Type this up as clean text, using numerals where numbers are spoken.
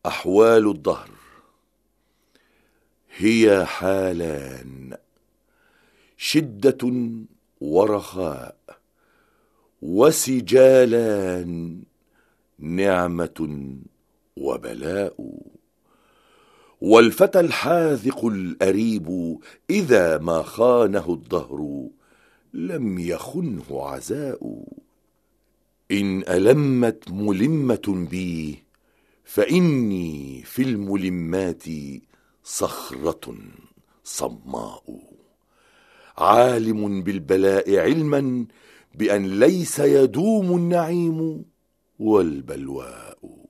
أحوال الدهر هي حالان: شدة ورخاء، وسجالان: نعمة وبلاء. والفتى الحاذق الأريب إذا ما خانه الدهر لم يخنه عزاء. إن ألمت ملمة بي فإني في الملمات صخرة صماء، عالم بالبلاء علما بأن ليس يدوم النعيم والبلواء.